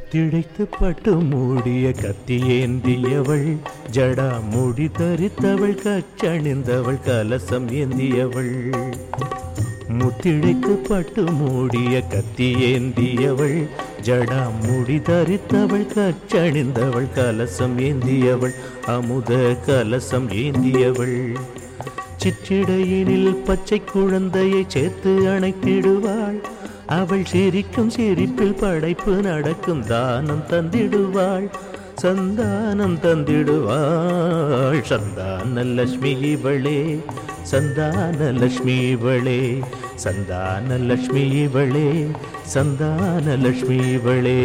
முத்திழைத்து பட்டு மூடிய கத்தியேந்தியவள், ஜடா முடி தரித்தவள், கச்சணிந்தவள், கலசம் ஏந்தியவள். முத்திழைத்து பட்டு மூடிய கத்தியேந்தியவள், ஜடா முடி தரித்தவள், கச்சணிந்தவள், கலசம் ஏந்தியவள், அமுத கலசம் ஏந்தியவள். சிற்றிடையினில் பச்சை குழந்தையை சேர்த்து அணைத்திடுவாள். அவள் சிரிக்கும் சிரிப்பில் படைப்பு நடக்கும். தானம் தந்திடுவாள், சந்தானம் தந்திடுவாள். சந்தான லட்சுமி இவளே, சந்தான லட்சுமி இவளே, சந்தான லட்சுமி இவளே, சந்தான லட்சுமி இவளே.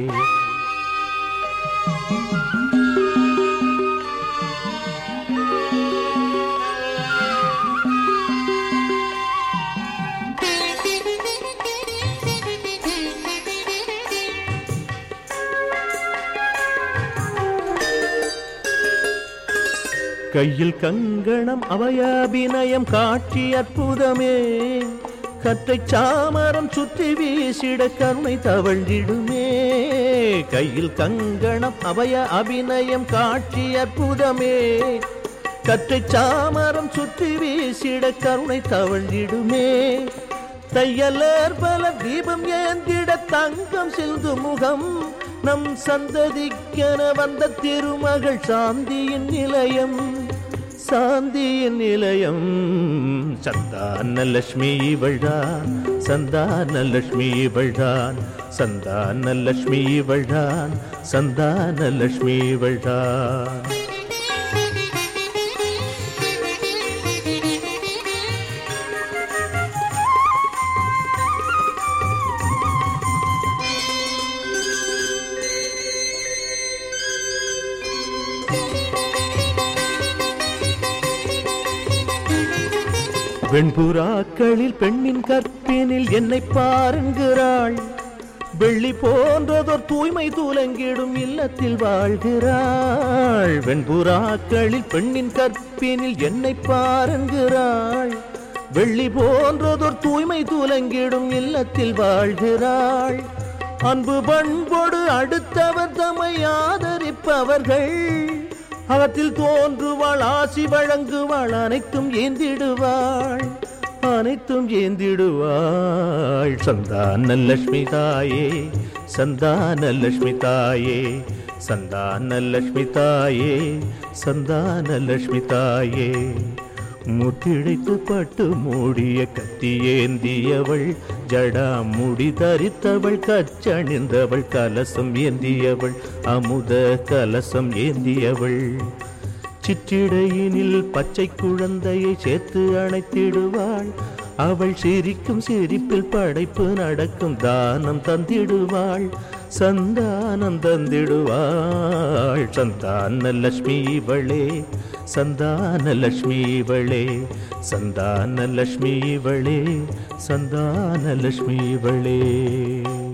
கையில் கங்கணம் அபயாபிநயம் காட்சி அற்புதமே. கற்றை சாமரம் சுற்றி வீசிட கருணை தவழ்ந்திடுமே. கையில் கங்கணம் அபய அபிநயம் காட்சி அற்புதமே. கற்றை சாமரம் சுற்றி வீசிட கருணை தவழ்ந்திடுமே. தையலர் பல தீபம் ஏந்திட தங்கம் சிந்து முகம். நம் சந்ததிக்கென வந்த திருமகள் சாந்தியின் நிலையம், சாந்தியின் நிலையம். சந்தான லட்சுமி இவள்தான், சந்தான லட்சுமி இவள்தான், சந்தான லட்சுமி இவள்தான், சந்தான லட்சுமி இவள்தான். வெண்புறாக்களில் பெண்ணின் கற்பினில் என்னை பாருங்கிறாள். வெள்ளி போன்றதோர் தூய்மை தூலங்கிடும் இல்லத்தில் வாழ்கிறாள். வெண்புறாக்களில் பெண்ணின் கற்பினில் என்னை பாருங்கிறாள். வெள்ளி போன்றதோர் தூய்மை தூலங்கிடும் இல்லத்தில் வாழ்கிறாள். அன்பு பண்போடு அடுத்தவர் தம்மை ஆதரிப்பவர்கள். அவத்தில் தோன்றுவாள், ஆசி வழங்குவாள், அனைத்தும் ஏந்திடுவாள், அனைத்தும் ஏந்திடுவாள். சந்தான லட்சுமி தாயே, சந்தான லட்சுமி தாயே, சந்தான லட்சுமி தாயே, சந்தான லட்சுமி தாயே. முத்திழைத்து பட்டு மூடிய கத்தியேந்தியவள், ஜடா முடி தரித்தவள், கச்சணிந்தவள், கலசம் ஏந்தியவள், அமுத கலசம் ஏந்தியவள். சிற்றிடையினில் பச்சை குழந்தையை சேர்த்து அணைத்திடுவாள். அவள் சிரிக்கும் சிரிப்பில் படைப்பு நடக்கும். தானம் தந்திடுவாள், சந்தானம் தந்திடுவாள். சந்தான லட்சுமி இவளே, சந்தான லட்சுமி இவளே, சந்தான லட்சுமி இவளே, சந்தான லட்சுமி இவளே.